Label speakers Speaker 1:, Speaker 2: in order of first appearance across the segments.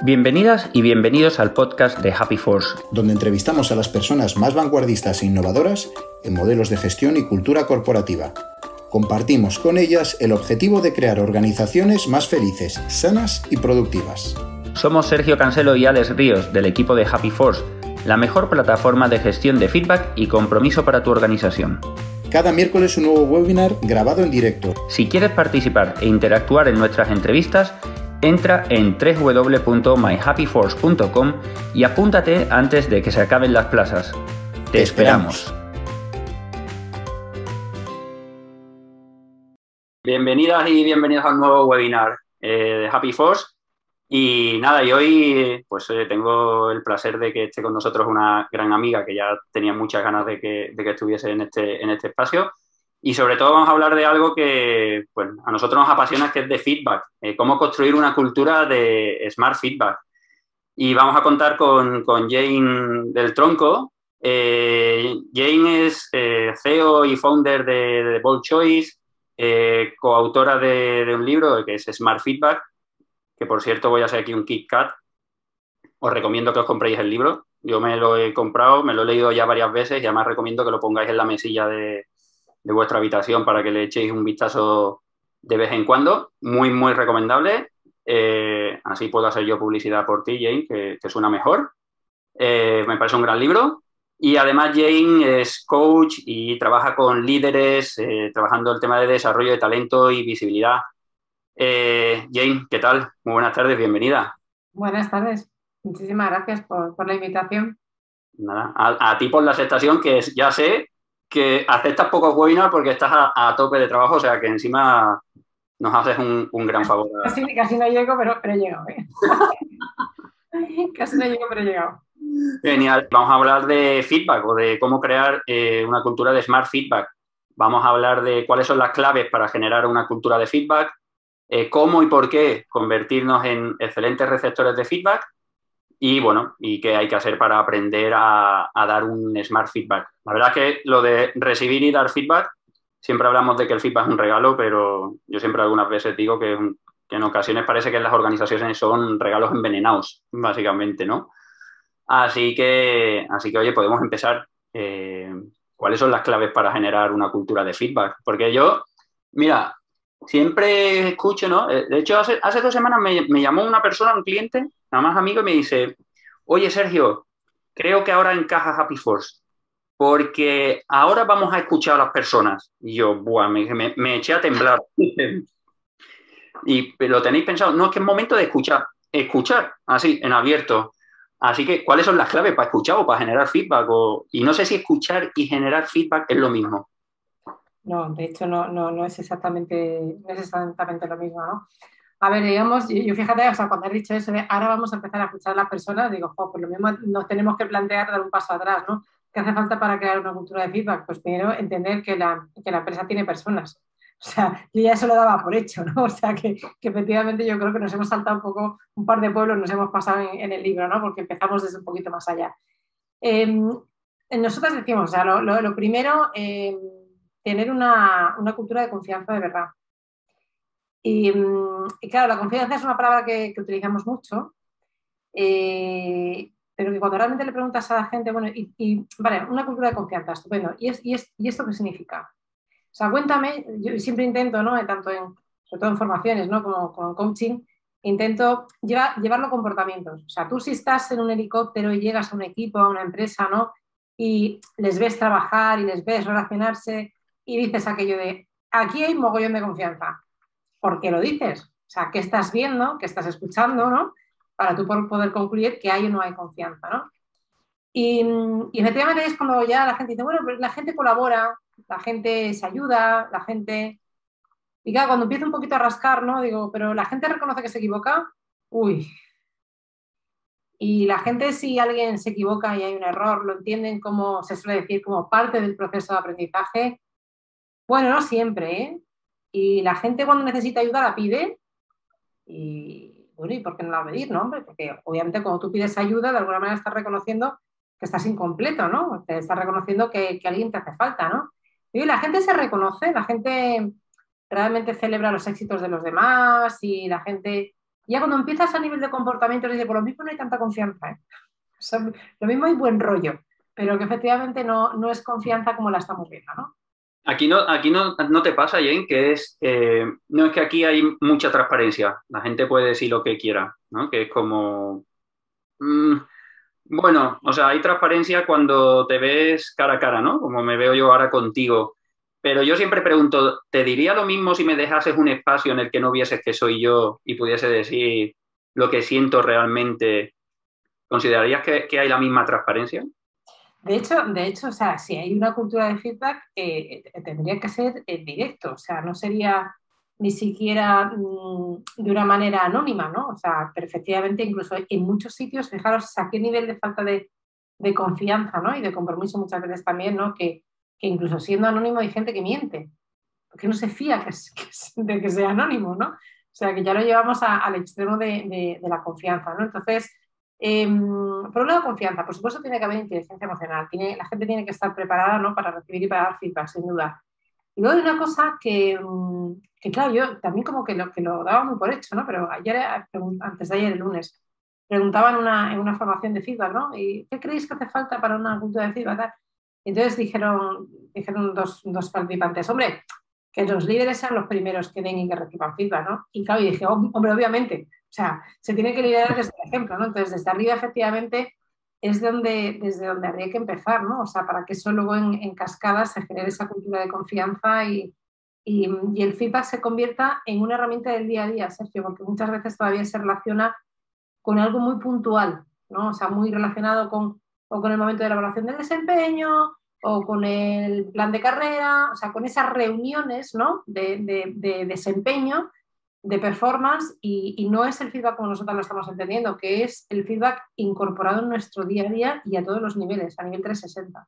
Speaker 1: Bienvenidas y bienvenidos al podcast de Happy Force,
Speaker 2: donde entrevistamos a las personas más vanguardistas e innovadoras en modelos de gestión y cultura corporativa. Compartimos con ellas el objetivo de crear organizaciones más felices, sanas y productivas.
Speaker 1: Somos Sergio Cancelo y Alex Ríos del equipo de Happy Force, la mejor plataforma de gestión de feedback y compromiso para tu organización.
Speaker 2: Cada miércoles un nuevo webinar grabado en directo.
Speaker 1: Si quieres participar e interactuar en nuestras entrevistas, entra en www.myhappyforce.com y apúntate antes de que se acaben las plazas. ¡Te esperamos! Bienvenidas y bienvenidos a un nuevo webinar de Happy Force. Y nada, y hoy tengo el placer de que esté con nosotros una gran amiga que ya tenía muchas ganas de que estuviese en este espacio. Y sobre todo vamos a hablar de algo que a nosotros nos apasiona, que es de feedback, cómo construir una cultura de smart feedback. Y vamos a contar con Jane del Tronco. Jane es CEO y founder de Bold Choice, coautora de un libro que es Smart Feedback, que por cierto voy a hacer aquí un Kit Kat. Os recomiendo que os compréis el libro. Yo me lo he comprado, me lo he leído ya varias veces y además recomiendo que lo pongáis en la mesilla de vuestra habitación para que le echéis un vistazo de vez en cuando. Muy, muy recomendable. Así puedo hacer yo publicidad por ti, Jane, que suena mejor. Me parece un gran libro. Y además Jane es coach y trabaja con líderes, trabajando el tema de desarrollo de talento y visibilidad. Jane, ¿qué tal? Muy buenas tardes, bienvenida.
Speaker 3: Buenas tardes. Muchísimas gracias por la invitación.
Speaker 1: Nada, a ti por la aceptación, que ya sé que aceptas pocos webinars porque estás a tope de trabajo, o sea que encima nos haces un gran favor.
Speaker 3: Casi no llego, pero he llegado. Casi no llego, pero he llegado.
Speaker 1: Genial. Vamos a hablar de feedback o de cómo crear una cultura de smart feedback. Vamos a hablar de cuáles son las claves para generar una cultura de feedback, cómo y por qué convertirnos en excelentes receptores de feedback y qué hay que hacer para aprender a dar un smart feedback. La verdad es que lo de recibir y dar feedback, siempre hablamos de que el feedback es un regalo, pero yo siempre algunas veces digo que en ocasiones parece que en las organizaciones son regalos envenenados, básicamente, ¿no? Así que oye, podemos empezar. ¿Cuáles son las claves para generar una cultura de feedback? Porque yo, mira, siempre escucho, ¿no? De hecho, hace 2 semanas me llamó una persona, un cliente, nada más amigo, y me dice: oye, Sergio, creo que ahora encaja Happy Force, porque ahora vamos a escuchar a las personas. Y yo, me eché a temblar. ¿Y lo tenéis pensado? No, es que es momento de escuchar, así, en abierto. Así que, ¿cuáles son las claves para escuchar o para generar feedback? Y no sé si escuchar y generar feedback es lo mismo.
Speaker 3: No, de hecho no es exactamente lo mismo, ¿no? A ver, digamos, yo fíjate, o sea, cuando has dicho eso de ahora vamos a empezar a escuchar a las personas, digo, pues lo mismo nos tenemos que plantear dar un paso atrás, ¿no? ¿Qué hace falta para crear una cultura de feedback? Pues primero entender que la empresa tiene personas. O sea, yo ya eso lo daba por hecho, ¿no? O sea, que efectivamente yo creo que nos hemos saltado un poco, un par de pueblos nos hemos pasado en el libro, ¿no? Porque empezamos desde un poquito más allá. Nosotros decimos, o sea, lo primero, tener una cultura de confianza de verdad. Y claro, la confianza es una palabra que utilizamos mucho, pero que cuando realmente le preguntas a la gente, bueno, vale, una cultura de confianza, estupendo. ¿Y esto qué significa? O sea, cuéntame, yo siempre intento, ¿no? Sobre todo en formaciones, ¿no? Como en coaching, intento llevarlo a comportamientos. O sea, tú si estás en un helicóptero y llegas a un equipo, a una empresa, ¿no? Y les ves trabajar y les ves relacionarse y dices aquello de, aquí hay mogollón de confianza. ¿Por qué lo dices? O sea, ¿qué estás viendo? ¿Qué estás escuchando? ¿No? Para tú poder concluir que hay o no hay confianza, ¿no? Y efectivamente es cuando ya la gente dice, bueno, pues la gente colabora, la gente se ayuda, la gente... Y claro, cuando empiezo un poquito a rascar, ¿no? Digo, pero la gente reconoce que se equivoca. Uy. Y la gente, si alguien se equivoca y hay un error, lo entienden como, se suele decir, como parte del proceso de aprendizaje. Bueno, no siempre, ¿eh? Y la gente cuando necesita ayuda la pide. Y bueno, ¿y por qué no la va a pedir, no, hombre? Porque obviamente cuando tú pides ayuda, de alguna manera estás reconociendo que estás incompleto, ¿no? Te estás reconociendo que alguien te hace falta, ¿no? Y la gente se reconoce, la gente realmente celebra los éxitos de los demás y la gente Y ya cuando empiezas a nivel de comportamiento, dices, por lo mismo no hay tanta confianza, ¿eh? O sea, lo mismo hay buen rollo, pero que efectivamente no es confianza como la estamos viendo, ¿no?
Speaker 1: Aquí no te pasa, Jane, que no es que aquí hay mucha transparencia. La gente puede decir lo que quiera, ¿no? Que es como, mm, bueno, o sea, hay transparencia cuando te ves cara a cara, ¿no? Como me veo yo ahora contigo. Pero yo siempre pregunto, ¿te diría lo mismo si me dejases un espacio en el que no vieses que soy yo y pudiese decir lo que siento realmente? ¿Considerarías que hay la misma transparencia?
Speaker 3: De hecho, o sea, si hay una cultura de feedback, tendría que ser directo, o sea, no sería ni siquiera de una manera anónima, ¿no? O sea, pero efectivamente, incluso en muchos sitios, fijaros a qué nivel de falta de confianza, ¿no? Y de compromiso muchas veces también, ¿no? Que incluso siendo anónimo hay gente que miente, porque no se fía de que sea anónimo, ¿no? O sea, que ya lo llevamos al extremo de la confianza, ¿no? Entonces, por un lado, confianza. Por supuesto, tiene que haber inteligencia emocional. La gente tiene que estar preparada, ¿no? Para recibir y para dar feedback, sin duda. Y luego hay una cosa que claro, yo también como que lo daba muy por hecho, ¿no? Pero ayer, antes de ayer, el lunes, preguntaba en una formación de feedback, ¿no? ¿Y qué creéis que hace falta para una cultura de feedback? Tal? Entonces dijeron dos participantes, hombre, que los líderes sean los primeros que den y que reciban feedback, ¿no? Y claro, y dije, hombre, obviamente, o sea, se tiene que liderar desde el ejemplo, ¿no? Entonces, desde arriba, efectivamente, es desde donde habría que empezar, ¿no? O sea, para que eso luego en cascada se genere esa cultura de confianza y el feedback se convierta en una herramienta del día a día, Sergio, porque muchas veces todavía se relaciona con algo muy puntual, ¿no? O sea, muy relacionado o con el momento de la evaluación del desempeño, o con el plan de carrera, o sea, con esas reuniones, ¿no? de desempeño, de performance, y no es el feedback como nosotros lo estamos entendiendo, que es el feedback incorporado en nuestro día a día y a todos los niveles, a nivel 360.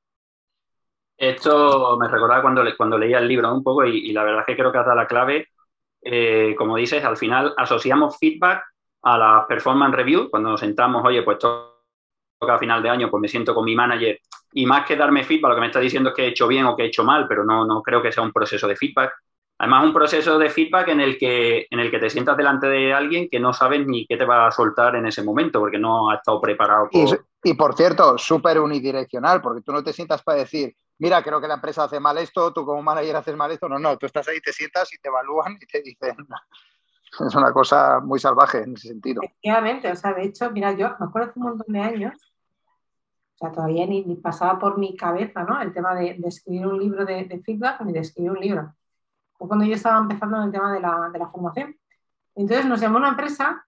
Speaker 1: Esto me recordaba cuando leía el libro un poco y la verdad es que creo que has dado la clave. Como dices, al final asociamos feedback a la performance review. Cuando nos sentamos, oye, pues toca a final de año, pues me siento con mi manager y más que darme feedback, lo que me está diciendo es que he hecho bien o que he hecho mal, pero no creo que sea un proceso de feedback. Además, un proceso de feedback en el que te sientas delante de alguien que no sabes ni qué te va a soltar en ese momento, porque no ha estado preparado
Speaker 4: Y,
Speaker 1: por...
Speaker 4: y por cierto, súper unidireccional, porque tú no te sientas para decir, mira, creo que la empresa hace mal esto, tú como manager haces mal esto. No, tú estás ahí, te sientas y te evalúan y te dicen. Es una cosa muy salvaje en ese sentido.
Speaker 3: Efectivamente, o sea, de hecho, mira, yo me acuerdo hace un montón de años, o sea, todavía ni pasaba por mi cabeza, ¿no? El tema de escribir un libro de feedback ni de escribir un libro. Fue cuando yo estaba empezando en el tema de la formación. Entonces nos llamó una empresa,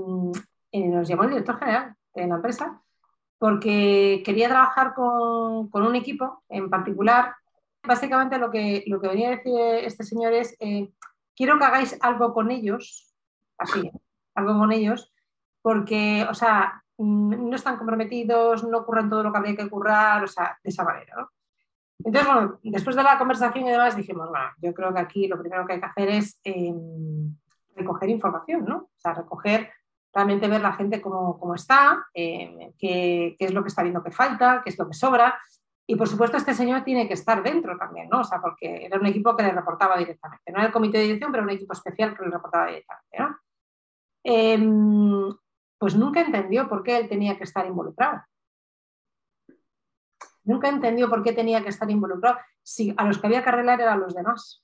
Speaker 3: nos llamó el director general de la empresa, porque quería trabajar con un equipo en particular. Básicamente lo que venía a decir este señor es, quiero que hagáis algo con ellos, así, algo con ellos, porque, o sea, no están comprometidos, no curran todo lo que habría que currar, o sea, de esa manera, ¿no? Entonces, bueno, después de la conversación y demás dijimos, bueno, yo creo que aquí lo primero que hay que hacer es recoger información, ¿no? O sea, recoger, realmente ver la gente cómo está, qué es lo que está viendo que falta, qué es lo que sobra. Y por supuesto este señor tiene que estar dentro también, ¿no? O sea, porque era un equipo que le reportaba directamente. No era el comité de dirección, pero un equipo especial que le reportaba directamente, ¿no? Pues nunca entendió por qué él tenía que estar involucrado. Nunca entendió por qué tenía que estar involucrado. Si a los que había que arreglar eran los demás.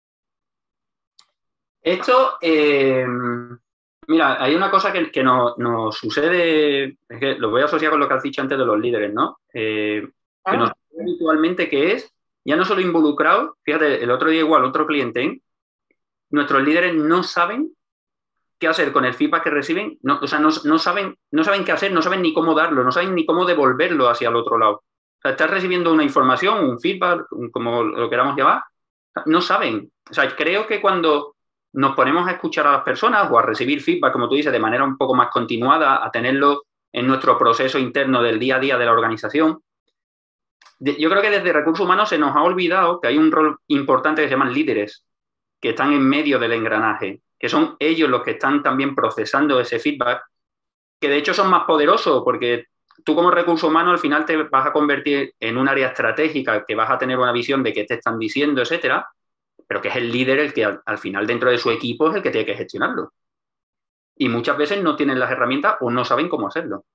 Speaker 1: Esto, mira, hay una cosa que nos sucede, es que lo voy a asociar con lo que has dicho antes de los líderes, ¿no? Que nos sucede habitualmente, que es ya no solo involucrado, fíjate, el otro día igual, otro cliente, nuestros líderes no saben qué hacer con el feedback que reciben, o sea, no saben qué hacer, no saben ni cómo darlo, no saben ni cómo devolverlo hacia el otro lado. O sea, estás recibiendo una información, un feedback, como lo queramos llamar, no saben. O sea, creo que cuando nos ponemos a escuchar a las personas o a recibir feedback, como tú dices, de manera un poco más continuada, a tenerlo en nuestro proceso interno del día a día de la organización, yo creo que desde recursos humanos se nos ha olvidado que hay un rol importante que se llaman líderes, que están en medio del engranaje, que son ellos los que están también procesando ese feedback, que de hecho son más poderosos porque tú como recurso humano al final te vas a convertir en un área estratégica, que vas a tener una visión de qué te están diciendo, etcétera, pero que es el líder el que al final dentro de su equipo es el que tiene que gestionarlo. y muchas veces no tienen las herramientas o no saben cómo hacerlo.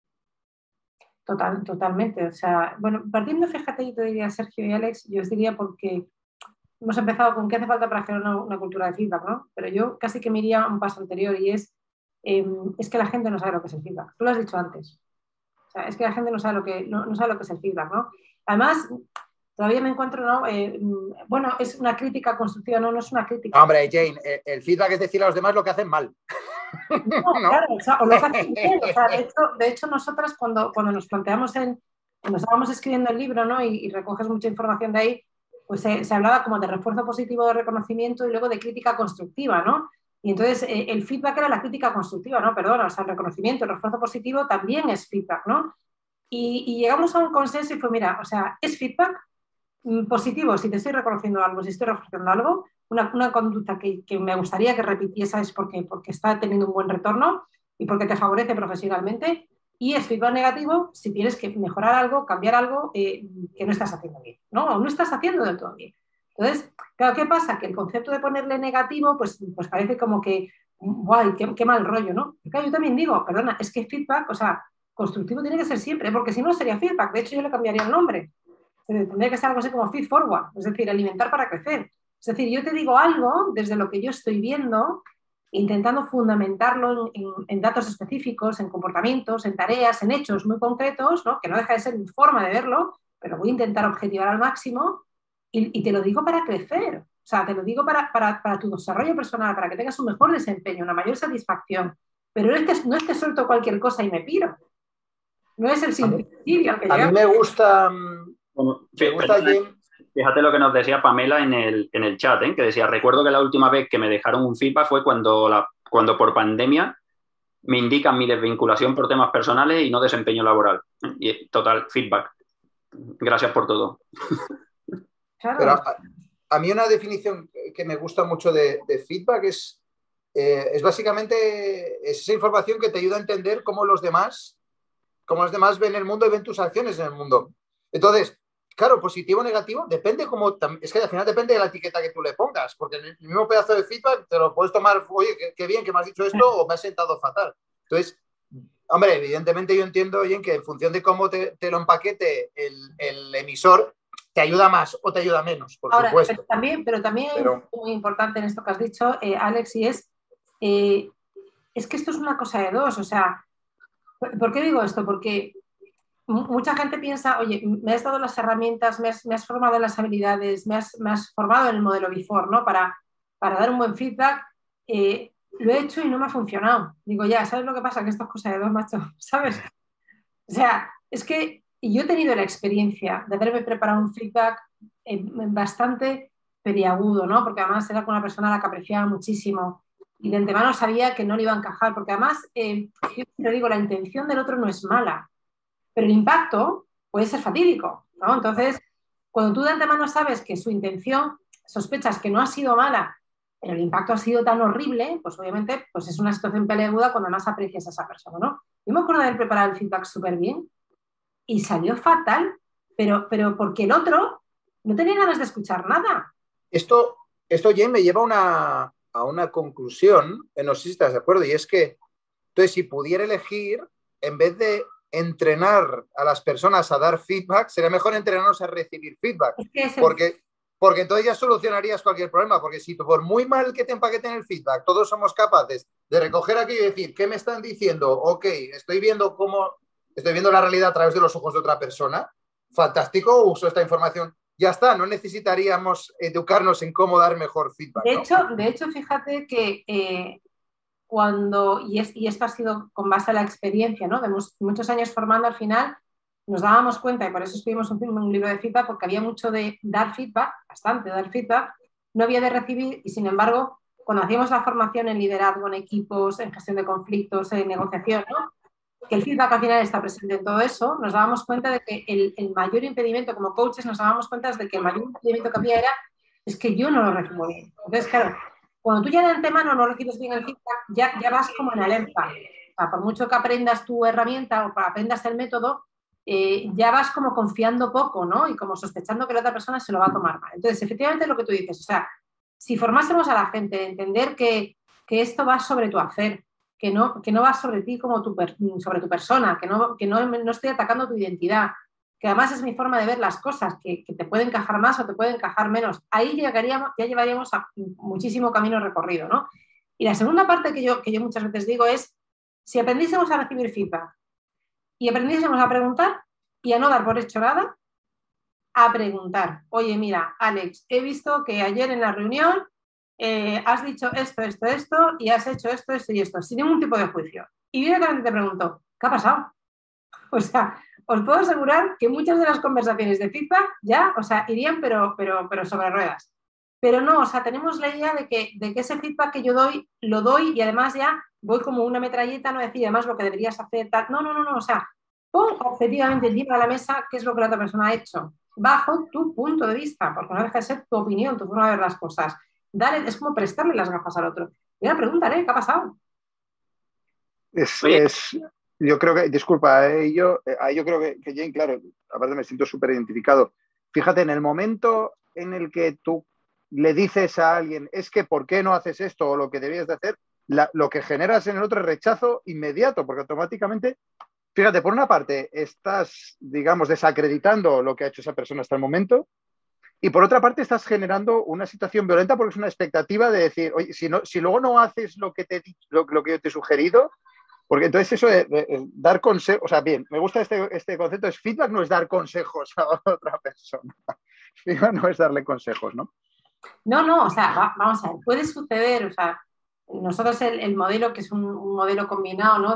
Speaker 3: Totalmente. O sea, bueno, partiendo, fíjate, yo te diría, Sergio y Alex, yo os diría porque hemos empezado con qué hace falta para generar una cultura de feedback, ¿no? Pero yo casi que me iría un paso anterior y es que la gente no sabe lo que es el feedback. Tú lo has dicho antes. O sea, es que la gente no sabe no sabe lo que es el feedback, ¿no? Además, todavía me encuentro, ¿no? Bueno, es una crítica constructiva, no es una crítica.
Speaker 4: Hombre, Jane, el feedback es decir a los demás lo que hacen mal.
Speaker 3: No, claro, o lo que hacen bien. O sea, de hecho, nosotras cuando nos planteamos cuando estábamos escribiendo el libro, ¿no? Y recoges mucha información de ahí, pues se hablaba como de refuerzo positivo, de reconocimiento y luego de crítica constructiva, ¿no? Y entonces el feedback era la crítica constructiva, ¿no? Perdona, o sea, el reconocimiento, el refuerzo positivo también es feedback, ¿no? Y llegamos a un consenso y fue, mira, o sea, es feedback positivo si te estoy reconociendo algo, si estoy reforzando algo, una conducta que me gustaría que repitiese es porque está teniendo un buen retorno y porque te favorece profesionalmente, y es feedback negativo si tienes que mejorar algo, cambiar algo que no estás haciendo bien, ¿no? O no estás haciendo del todo bien. Entonces, claro, ¿qué pasa? Que el concepto de ponerle negativo, pues parece como que, guay, qué mal rollo, ¿no? Y claro, yo también digo, perdona, es que feedback, o sea, constructivo tiene que ser siempre, porque si no sería feedback. De hecho, yo le cambiaría el nombre. Tendría que ser algo así como feed forward, es decir, alimentar para crecer. Es decir, yo te digo algo desde lo que yo estoy viendo, intentando fundamentarlo en datos específicos, en comportamientos, en tareas, en hechos muy concretos, ¿no? Que no deja de ser mi forma de verlo, pero voy a intentar objetivar al máximo y te lo digo para crecer. O sea, te lo digo para tu desarrollo personal, para que tengas un mejor desempeño, una mayor satisfacción. Pero no es que suelto cualquier cosa y me piro. No es el simplicidio al que llegamos.
Speaker 4: A mí me gusta...
Speaker 1: Bueno, fíjate lo que nos decía Pamela en el chat, que decía, recuerdo que la última vez que me dejaron un feedback fue cuando por pandemia me indican mi desvinculación por temas personales y no desempeño laboral. Y total, feedback. Gracias por todo.
Speaker 3: Claro.
Speaker 4: Pero a mí una definición que me gusta mucho de feedback es básicamente esa información que te ayuda a entender cómo los demás ven el mundo y ven tus acciones en el mundo. Entonces, claro, positivo o negativo, depende es que al final depende de la etiqueta que tú le pongas, porque el mismo pedazo de feedback te lo puedes tomar, oye, qué bien que me has dicho esto, o me has sentado fatal. Entonces, hombre, evidentemente yo entiendo, oye, que en función de cómo te lo empaquete el emisor, te ayuda más o te ayuda menos, por supuesto.
Speaker 3: Pero también es muy importante en esto que has dicho, Alex, y es que esto es una cosa de dos. O sea, ¿por qué digo esto? Porque mucha gente piensa, oye, me has dado las herramientas, me has formado en las habilidades, me has formado en el modelo Before, ¿no? Para dar un buen feedback. Lo he hecho y no me ha funcionado. Digo, ya, ¿sabes lo que pasa? Que esto es cosa de dos, macho, ¿sabes? O sea, es que yo he tenido la experiencia de haberme preparado un feedback bastante peliagudo, ¿no? Porque además era con una persona a la que apreciaba muchísimo y de antemano sabía que no le iba a encajar, porque además, yo te digo, la intención del otro no es mala, pero el impacto puede ser fatídico, ¿no? Entonces, cuando tú de antemano sabes que su intención, sospechas que no ha sido mala, pero el impacto ha sido tan horrible, pues obviamente pues es una situación peliaguda cuando más aprecias a esa persona, ¿no? Yo me acuerdo de haber preparado el feedback súper bien y salió fatal, pero porque el otro no tenía ganas de escuchar nada.
Speaker 4: Esto Jane, me lleva a una conclusión, no sé si estás de acuerdo, y es que, entonces, si pudiera elegir, en vez de entrenar a las personas a dar feedback, sería mejor entrenarnos a recibir feedback. Es que porque entonces ya solucionarías cualquier problema, porque si por muy mal que te empaqueten el feedback, todos somos capaces de recoger aquí y decir, ¿qué me están diciendo? Ok, estoy viendo la realidad a través de los ojos de otra persona, fantástico, uso esta información, ya está, no necesitaríamos educarnos en cómo dar mejor feedback.
Speaker 3: De hecho, fíjate que y esto ha sido con base a la experiencia, ¿no? De muchos años formando, al final nos dábamos cuenta, y por eso escribimos un libro de feedback, porque había mucho de dar feedback, bastante dar feedback, no había de recibir, y sin embargo, cuando hacíamos la formación en liderazgo, en equipos, en gestión de conflictos, en negociación, ¿no? Que el feedback al final está presente en todo eso, nos dábamos cuenta de que el mayor impedimento, como coaches, nos dábamos cuenta de que el mayor impedimento que había es que yo no lo recibo bien. Entonces, claro, cuando tú ya de antemano no recibes bien el feedback, ya vas como en alerta. O sea, por mucho que aprendas tu herramienta o aprendas el método, ya vas como confiando poco, ¿no? Y como sospechando que la otra persona se lo va a tomar mal. Entonces, efectivamente, lo que tú dices, o sea, si formásemos a la gente, entender que esto va sobre tu hacer, que no va sobre ti como sobre tu persona, que no estoy atacando tu identidad, que además es mi forma de ver las cosas, que te puede encajar más o te puede encajar menos. Ahí ya llevaríamos a muchísimo camino recorrido, ¿no? Y la segunda parte que yo muchas veces digo es, si aprendiésemos a recibir feedback y aprendiésemos a preguntar y a no dar por hecho nada, a preguntar. Oye, mira, Alex, he visto que ayer en la reunión has dicho esto y has hecho esto y esto, sin ningún tipo de juicio. Y directamente te pregunto, ¿qué ha pasado? O sea, os puedo asegurar que muchas de las conversaciones de feedback ya, o sea, irían pero sobre ruedas. Pero no, o sea, tenemos la idea de que ese feedback que yo doy, lo doy y además ya voy como una metralleta, no decir además lo que deberías hacer, tal. No, o sea, pon objetivamente encima de la mesa qué es lo que la otra persona ha hecho, bajo tu punto de vista, porque no deja de ser tu opinión, tu forma de ver las cosas. Es como prestarle las gafas al otro. Y ahora pregúntale, ¿qué ha pasado?
Speaker 4: Yo creo que, disculpa, yo creo que Jane, claro, aparte me siento súper identificado. Fíjate, en el momento en el que tú le dices a alguien, es que ¿por qué no haces esto o lo que debías de hacer? Lo que generas en el otro es rechazo inmediato, porque automáticamente, fíjate, por una parte estás, digamos, desacreditando lo que ha hecho esa persona hasta el momento, y por otra parte estás generando una situación violenta porque es una expectativa de decir, oye, si luego no haces lo que lo que yo te he sugerido, porque entonces eso de dar consejos, o sea, bien, me gusta este concepto, es feedback no es dar consejos a otra persona, feedback no es darle consejos, ¿no?
Speaker 3: No, o sea, vamos a ver, puede suceder, o sea, nosotros el modelo, que es un modelo combinado, ¿no?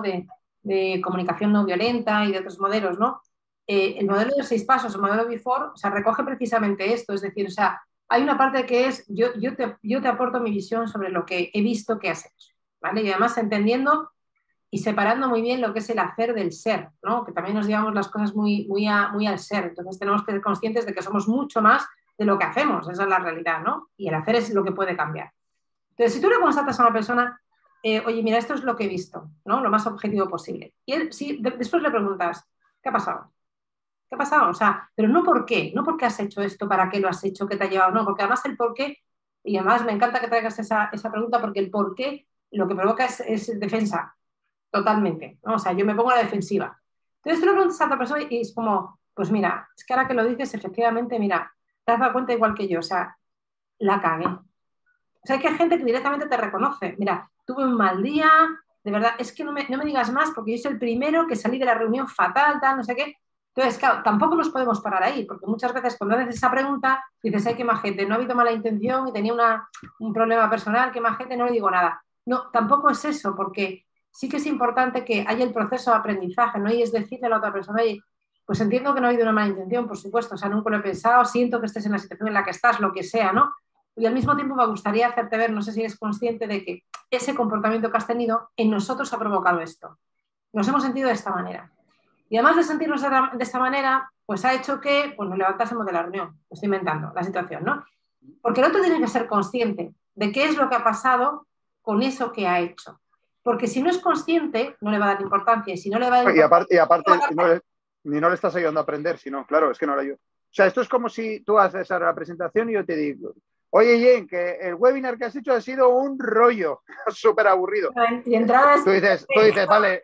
Speaker 3: de comunicación no violenta y de otros modelos, ¿no? El modelo de 6 pasos, el modelo Before, o sea, recoge precisamente esto, es decir, o sea, hay una parte que es, yo te aporto mi visión sobre lo que he visto que has hecho, ¿vale? Y además entendiendo y separando muy bien lo que es el hacer del ser, ¿no? Que también nos llevamos las cosas muy al ser, entonces tenemos que ser conscientes de que somos mucho más de lo que hacemos, esa es la realidad, ¿no? Y el hacer es lo que puede cambiar. Entonces, si tú le constatas a una persona, oye, mira, esto es lo que he visto, ¿no? Lo más objetivo posible. Y él, después le preguntas, ¿qué ha pasado? ¿Qué ha pasado? O sea, pero no por qué, no porque has hecho esto, para qué lo has hecho, qué te ha llevado, no, porque además el por qué, y además me encanta que traigas esa pregunta, porque el por qué lo que provoca es defensa, totalmente, ¿no? O sea, yo me pongo a la defensiva. Entonces tú le preguntas a otra persona y es como, pues mira, es que ahora que lo dices, efectivamente, mira, te has dado cuenta igual que yo, o sea, la cagué. O sea, hay que hay gente que directamente te reconoce, mira, tuve un mal día, de verdad, es que no me digas más porque yo soy el primero que salí de la reunión fatal, tal, no sé qué. Entonces, claro, tampoco nos podemos parar ahí, porque muchas veces cuando haces esa pregunta, dices, ay, qué majete, no ha habido mala intención y tenía un problema personal, qué majete, no le digo nada. No, tampoco es eso, porque sí que es importante que haya el proceso de aprendizaje, ¿no? Y es decirle a la otra persona, oye, pues entiendo que no ha habido una mala intención, por supuesto, o sea, nunca lo he pensado, siento que estés en la situación en la que estás, lo que sea, ¿no? Y al mismo tiempo me gustaría hacerte ver, no sé si eres consciente de que ese comportamiento que has tenido en nosotros ha provocado esto. Nos hemos sentido de esta manera. Y además de sentirnos de esta manera, pues ha hecho que pues, nos levantásemos de la reunión. Me estoy inventando la situación, ¿no? Porque el otro tiene que ser consciente de qué es lo que ha pasado con eso que ha hecho. Porque si no es consciente, no le va a dar importancia. Y si no le va a dar
Speaker 4: importancia, y aparte no le estás ayudando a aprender, sino, claro, es que no le ayudo. O sea, esto es como si tú haces ahora la presentación y yo te digo, oye, Jen, que el webinar que has hecho ha sido un rollo, súper aburrido.
Speaker 3: Y entradas...
Speaker 4: Tú dices, vale,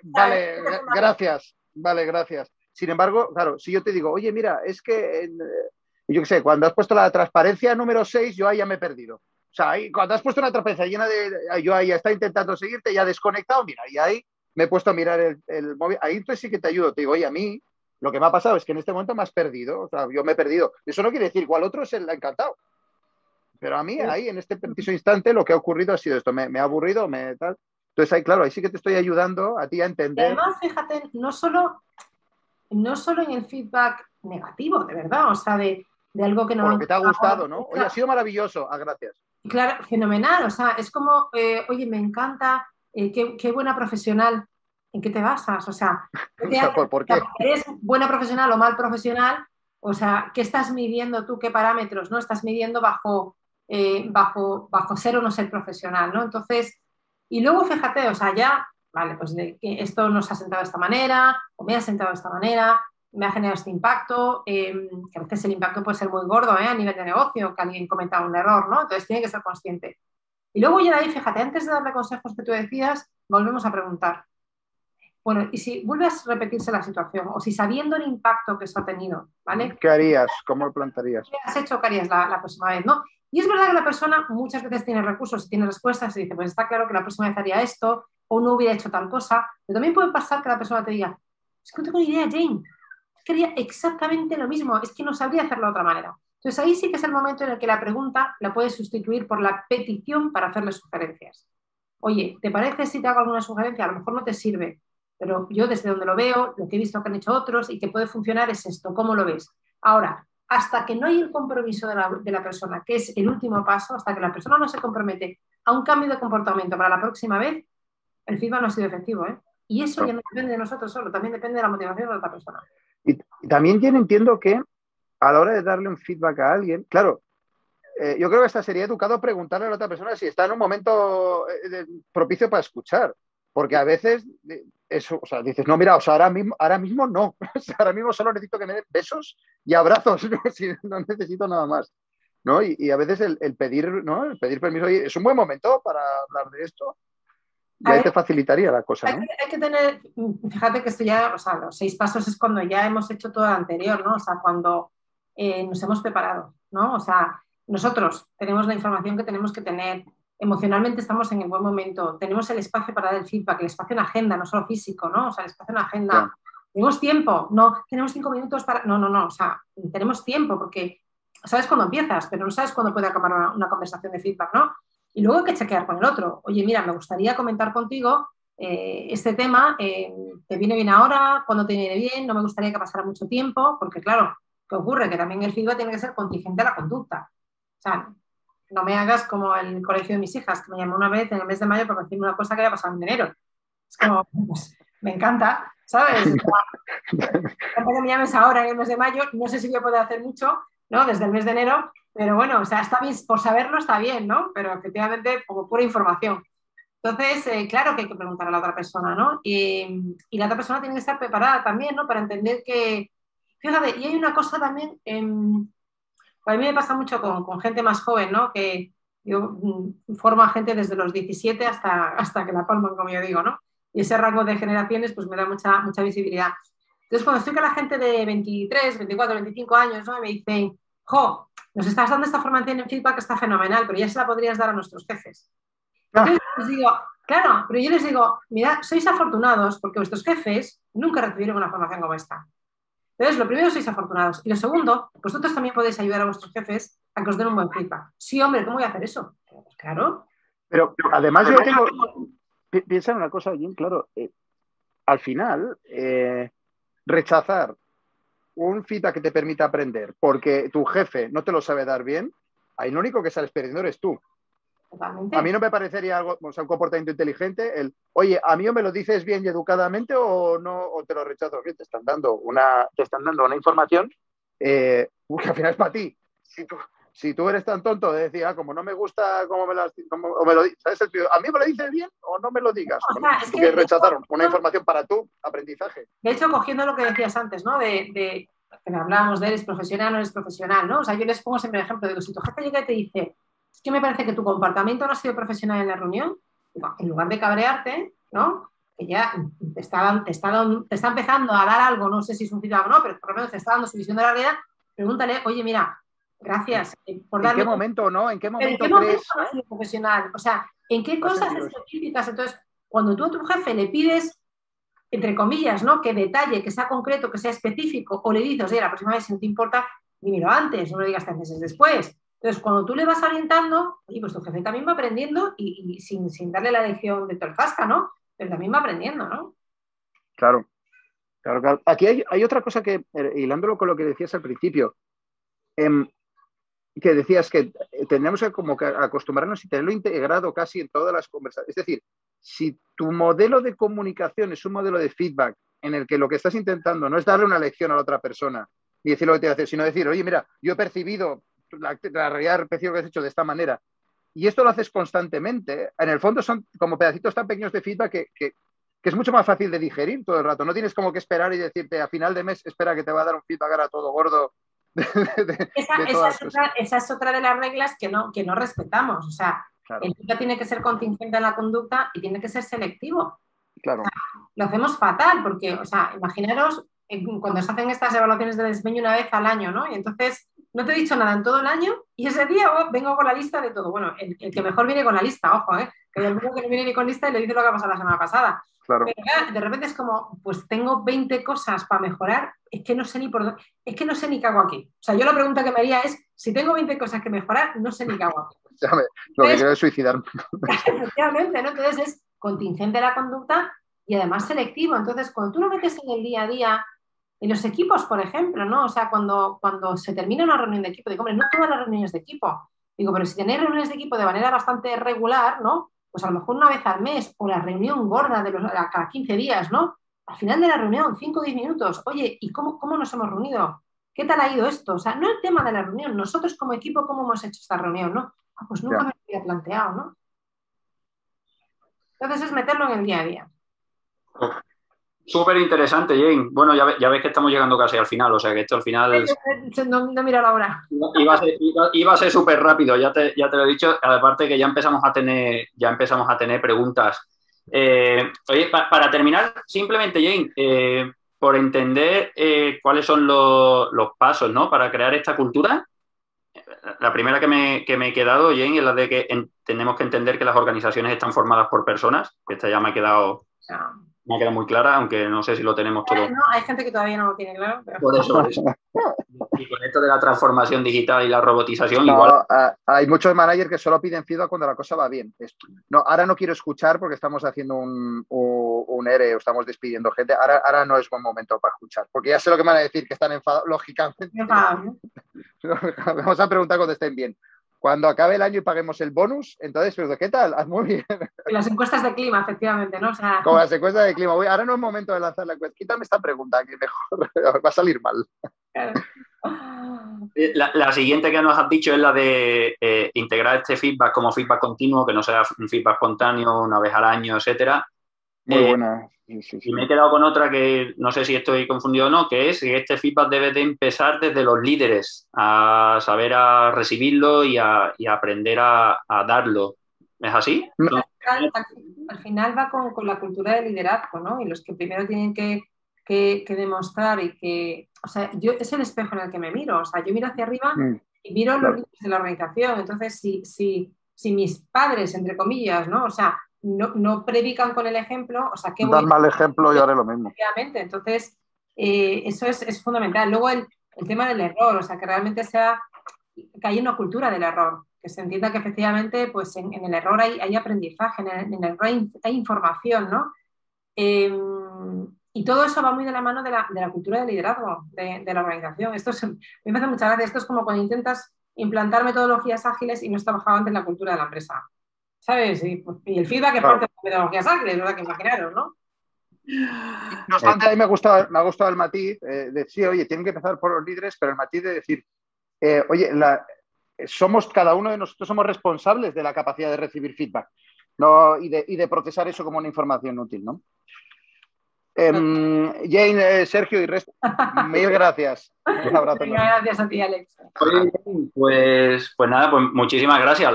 Speaker 4: gracias. Vale, gracias. Sin embargo, claro, si yo te digo, oye, mira, es que, yo qué sé, cuando has puesto la transparencia número 6, yo ahí ya me he perdido. O sea, ahí, cuando has puesto una transparencia llena de... Yo ahí ya está intentando seguirte, ya desconectado, mira, y ahí me he puesto a mirar el móvil. Ahí entonces sí que te ayudo. Te digo, oye, a mí lo que me ha pasado es que en este momento me has perdido. O sea, yo me he perdido. Eso no quiere decir que al otro se le ha encantado. Pero a mí, ahí, en este preciso instante, lo que ha ocurrido ha sido esto. Me ha aburrido, tal. Entonces, ahí, claro, ahí sí que te estoy ayudando a ti a entender.
Speaker 3: Y además, fíjate, no solo en el feedback negativo, de verdad, o sea, de algo que no...
Speaker 4: Por lo que te ha gustado, ¿no? Oye, ha sido maravilloso, gracias.
Speaker 3: Claro, fenomenal, o sea, es como, oye, me encanta, qué buena profesional, ¿en qué te basas? O sea,
Speaker 4: ¿por qué?
Speaker 3: ¿Eres buena profesional o mal profesional? O sea, ¿qué estás midiendo tú? ¿Qué parámetros? ¿No? Estás midiendo bajo ser o no ser profesional, ¿no? Entonces, y luego fíjate, o sea, ya, vale, pues esto nos ha sentado de esta manera, o me ha sentado de esta manera, me ha generado este impacto, que a veces el impacto puede ser muy gordo a nivel de negocio, que alguien cometa un error, ¿no? Entonces tiene que ser consciente. Y luego ya de ahí, fíjate, antes de darle consejos que tú decías, volvemos a preguntar. Bueno, y si vuelve a repetirse la situación, o si sabiendo el impacto que eso ha tenido, ¿vale?
Speaker 4: ¿Qué harías? ¿Cómo lo plantearías?
Speaker 3: ¿Qué has hecho? ¿Qué harías la próxima vez? ¿No? Y es verdad que la persona muchas veces tiene recursos y tiene respuestas y dice, pues está claro que la próxima vez haría esto, o no hubiera hecho tal cosa, pero también puede pasar que la persona te diga, es que no tengo ni idea, Jane, quería exactamente lo mismo, es que no sabría hacerlo de otra manera. Entonces ahí sí que es el momento en el que la pregunta la puedes sustituir por la petición para hacerle sugerencias. Oye, ¿te parece si te hago alguna sugerencia? A lo mejor no te sirve, pero yo desde donde lo veo, lo que he visto que han hecho otros y que puede funcionar es esto, ¿cómo lo ves? Ahora, hasta que no hay el compromiso de la persona, que es el último paso, hasta que la persona no se compromete a un cambio de comportamiento para la próxima vez, el feedback no ha sido efectivo, ¿eh? Y eso ya no depende de nosotros solo, también depende de la motivación de la otra persona.
Speaker 4: Y también yo entiendo que a la hora de darle un feedback a alguien, claro, yo creo que hasta sería educado preguntarle a la otra persona si está en un momento propicio para escuchar, porque a veces eso, o sea, dices, no, mira, o sea, ahora mismo no, o sea, ahora mismo solo necesito que me den besos y abrazos, ¿no? Si no necesito nada más, ¿no? Y a veces el pedir, ¿no? El pedir permiso, oye, es un buen momento para hablar de esto, y ahí te facilitaría la cosa, ¿no?
Speaker 3: Hay que tener, fíjate que esto ya, o sea, los 6 pasos es cuando ya hemos hecho todo lo anterior, ¿no? O sea, cuando nos hemos preparado, ¿no? O sea, nosotros tenemos la información que tenemos que tener, emocionalmente estamos en el buen momento, tenemos el espacio para dar el feedback, el espacio en agenda, no solo físico, ¿no? O sea, el espacio en agenda. Yeah. Tenemos tiempo, no, tenemos 5 minutos para... No, o sea, tenemos tiempo porque sabes cuándo empiezas, pero no sabes cuándo puede acabar una conversación de feedback, ¿no? Y luego hay que chequear con el otro. Oye, mira, me gustaría comentar contigo este tema, ¿te viene bien ahora? ¿Cuándo te viene bien? No me gustaría que pasara mucho tiempo, porque claro, ¿qué ocurre? Que también el feedback tiene que ser contingente a la conducta. O sea, no me hagas como el colegio de mis hijas, que me llamó una vez en el mes de mayo para decirme una cosa que había pasado en enero. Es como, pues, me encanta, ¿sabes? Me encanta que me llames ahora en el mes de mayo, no sé si voy a poder hacer mucho, ¿no? Desde el mes de enero, pero bueno, o sea, está bien, por saberlo está bien, ¿no? Pero efectivamente, como pura información. Entonces, claro que hay que preguntar a la otra persona, ¿no? Y la otra persona tiene que estar preparada también, ¿no? Para entender que, fíjate, y hay una cosa también, a mí me pasa mucho con gente más joven, ¿no? Que yo formo a gente desde los 17 hasta que la palman, como yo digo, ¿no? Y ese rango de generaciones pues me da mucha visibilidad. Entonces, cuando estoy con la gente de 23, 24, 25 años, ¿no? Y me dicen, jo, nos estás dando esta formación en feedback que está fenomenal, pero ya se la podrías dar a nuestros jefes. Entonces les digo, claro, pero yo les digo, mira, sois afortunados porque vuestros jefes nunca recibieron una formación como esta. Entonces, lo primero, sois afortunados. Y lo segundo, vosotros también podéis ayudar a vuestros jefes a que os den un buen feedback. Sí, hombre, ¿cómo voy a hacer eso? Pues claro.
Speaker 4: Pero además yo tengo... Piensa en una cosa, Jim, claro. Al final, rechazar un feedback que te permita aprender porque tu jefe no te lo sabe dar bien, ahí lo único que sales perdiendo eres tú.
Speaker 3: Totalmente.
Speaker 4: A mí no me parecería algo, o sea, un comportamiento inteligente oye, a mí o me lo dices bien y educadamente o no, o te lo rechazo. Bien, te están dando una información que al final es para ti. Si tú eres tan tonto de decir, como no me gusta cómo me lo dices, ¿sabes? A mí me lo dices bien o no me lo digas.
Speaker 3: O sea, es
Speaker 4: que rechazaron una información para tu aprendizaje.
Speaker 3: De hecho, cogiendo lo que decías antes, ¿no? Que hablábamos de eres profesional o no eres profesional, ¿no? O sea, yo les pongo siempre el ejemplo, digo, si tu jefe llega y te dice, es que me parece que tu comportamiento no ha sido profesional en la reunión, digo, en lugar de cabrearte, ¿no? Que ya te está empezando a dar algo, no sé si es un feedback o no, pero por lo menos te está dando su visión de la realidad, pregúntale, oye, mira, gracias por darme...
Speaker 4: ¿En qué momento, no? ¿En qué momento
Speaker 3: crees? No has sido profesional? O sea, ¿en qué cosas específicas? Entonces, cuando tú a tu jefe le pides, entre comillas, ¿no? Que detalle, que sea concreto, que sea específico, o le dices, oye, la próxima vez si no te importa, dímelo antes, no me lo digas 3 meses después. Entonces, cuando tú le vas orientando, oye, pues tu jefe también va aprendiendo y sin darle la lección de tolfasca, ¿no? Pero también va aprendiendo, ¿no?
Speaker 4: Claro. Aquí hay otra cosa que, hilándolo con lo que decías al principio, que decías que tenemos que como que acostumbrarnos y tenerlo integrado casi en todas las conversaciones. Es decir, si tu modelo de comunicación es un modelo de feedback en el que lo que estás intentando no es darle una lección a la otra persona y decir lo que te hace, sino decir, oye, mira, yo he percibido la realidad que has hecho de esta manera y esto lo haces constantemente, en el fondo son como pedacitos tan pequeños de feedback que es mucho más fácil de digerir todo el rato. No tienes como que esperar y decirte a final de mes, espera que te va a dar un feedback ahora todo gordo.
Speaker 3: Esa es otra de las reglas que no respetamos. O sea,
Speaker 4: Claro.
Speaker 3: El feedback tiene que ser contingente en la conducta y tiene que ser selectivo.
Speaker 4: Claro.
Speaker 3: O sea, lo hacemos fatal porque, o sea, imaginaros cuando se hacen estas evaluaciones de desempeño una vez al año, ¿no? Y entonces no te he dicho nada en todo el año y ese día vengo con la lista de todo. Bueno, el que mejor viene con la lista, ojo, que hay alguno que no viene ni con lista y le dice lo que ha pasado la semana pasada.
Speaker 4: Claro.
Speaker 3: Pero ya, de repente es como, pues tengo 20 cosas para mejorar, es que no sé ni por dónde, es que no sé ni qué hago aquí. O sea, yo la pregunta que me haría es, si tengo 20 cosas que mejorar, no sé ni qué hago aquí.
Speaker 4: Lo que quiero es suicidarme.
Speaker 3: Efectivamente, ¿no? Entonces es contingente la conducta y además selectivo. Entonces, cuando tú lo metes en el día a día, en los equipos, por ejemplo, ¿no? O sea, cuando se termina una reunión de equipo, digo, hombre, no todas las reuniones de equipo. Digo, pero si tenéis reuniones de equipo de manera bastante regular, ¿no? Pues a lo mejor una vez al mes o la reunión gorda de cada 15 días, ¿no? Al final de la reunión, 5 o 10 minutos, oye, ¿y cómo nos hemos reunido? ¿Qué tal ha ido esto? O sea, no el tema de la reunión, nosotros como equipo, ¿cómo hemos hecho esta reunión, no? Pues nunca me lo había planteado, ¿no? Entonces es meterlo en el día a día.
Speaker 1: Súper interesante, Jane. Bueno, ya ves que estamos llegando casi al final, o sea que esto al final
Speaker 3: no mira la hora.
Speaker 1: Iba a ser súper rápido, ya te lo he dicho. Aparte que ya empezamos a tener preguntas. Oye, para terminar, simplemente, Jane, por entender cuáles son los pasos, ¿no? Para crear esta cultura. La primera que me he quedado, Jane, es la de que tenemos que entender que las organizaciones están formadas por personas, que esta ya me ha quedado muy clara, aunque no sé si lo tenemos todo.
Speaker 3: No, hay gente que todavía no lo tiene claro. Pero...
Speaker 1: Por eso. Y con esto de la transformación digital y la robotización,
Speaker 4: no,
Speaker 1: igual.
Speaker 4: Hay muchos managers que solo piden feedback cuando la cosa va bien. No, ahora no quiero escuchar porque estamos haciendo un ERE o estamos despidiendo gente. Ahora no es buen momento para escuchar, porque ya sé lo que me van a decir, que están enfadados, lógicamente. Vamos a preguntar cuando estén bien. Cuando acabe el año y paguemos el bonus, entonces, ¿pero qué tal? Muy bien.
Speaker 3: Y las encuestas de clima, efectivamente, ¿no? O sea...
Speaker 4: Como las encuestas de clima. Ahora no es momento de lanzar la encuesta. Quítame esta pregunta, que mejor va a salir mal.
Speaker 3: Claro.
Speaker 1: La siguiente que nos has dicho es la de integrar este feedback como feedback continuo, que no sea un feedback espontáneo una vez al año, etcétera.
Speaker 4: Muy buena. Sí.
Speaker 1: Y me he quedado con otra que no sé si estoy confundido o no, que es que este feedback debe de empezar desde los líderes, a saber a recibirlo y a aprender a darlo. ¿Es así?
Speaker 3: No. Al final va con la cultura de liderazgo, ¿no? Y los que primero tienen que demostrar y que... O sea, es el espejo en el que me miro. O sea, yo miro hacia arriba y miro los líderes de la organización. Entonces, si mis padres, entre comillas, ¿no? O sea, no predican con el ejemplo, o sea, ¿qué voy a...
Speaker 4: Dan mal ejemplo y haré lo mismo.
Speaker 3: Obviamente, entonces, eso es fundamental. Luego el tema del error, o sea, que realmente que haya una cultura del error, que se entienda que efectivamente, pues en el error hay aprendizaje, en el error hay información, ¿no? Y todo eso va muy de la mano de la cultura de liderazgo de la organización. Me hace mucha gracia. Esto es como cuando intentas implantar metodologías ágiles y no has trabajado antes en la cultura de la empresa. ¿Sabes? Y el feedback es parte de las metodologías ágiles, ¿verdad? Que imaginaros, ¿no?
Speaker 4: No obstante, a mí me ha gustado el matiz de decir, oye, tienen que empezar por los líderes, pero el matiz de decir, oye, cada uno de nosotros somos responsables de la capacidad de recibir feedback, ¿no? y de procesar eso como una información útil, ¿no? Jane, Sergio y resto, mil gracias. Un abrazo.
Speaker 3: Gracias a ti, Alex.
Speaker 1: Pues nada, pues muchísimas gracias.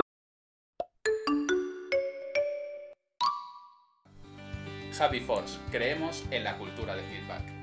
Speaker 5: HappyForce, creemos en la cultura de feedback.